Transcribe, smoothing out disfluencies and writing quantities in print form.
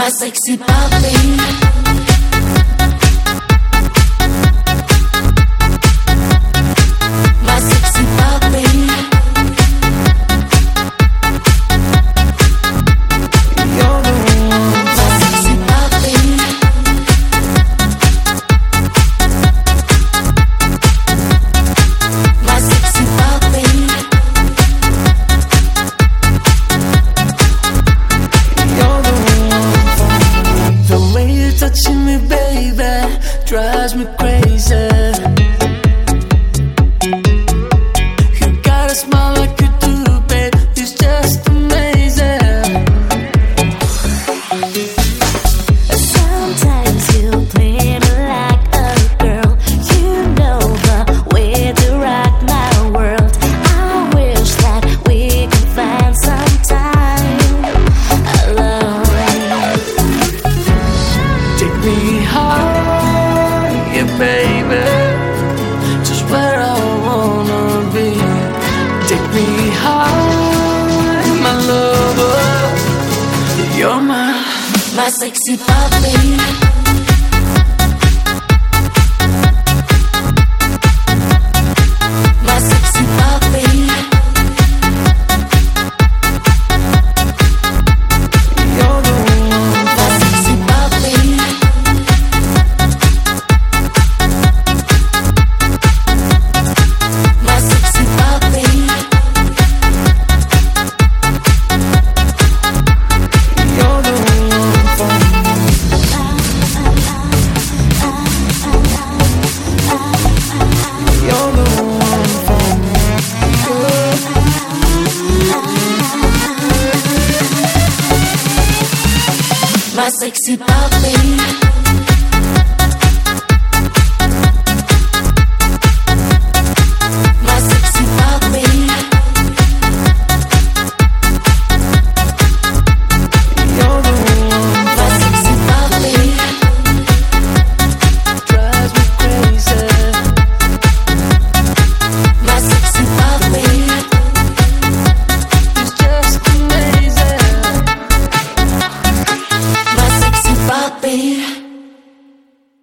my sexy puppy. My sexy puppy. You're the one. My sexy puppy. My sexy puppy. You're the one. The way you're touching me, baby, drives me crazy. You got a smile like you do, babe, it's just amazing. Sometimes you play me like a girl. You know the way to rock my world. I wish that we could find some time alone. Take me higher, baby, just where I wanna be. Take me high, my lover, you're My sexy puppy. My sexy puppy. you're the one. My sexy puppy. My sexy puppy. You're the one for me. You're the one for me. My sexy puppy.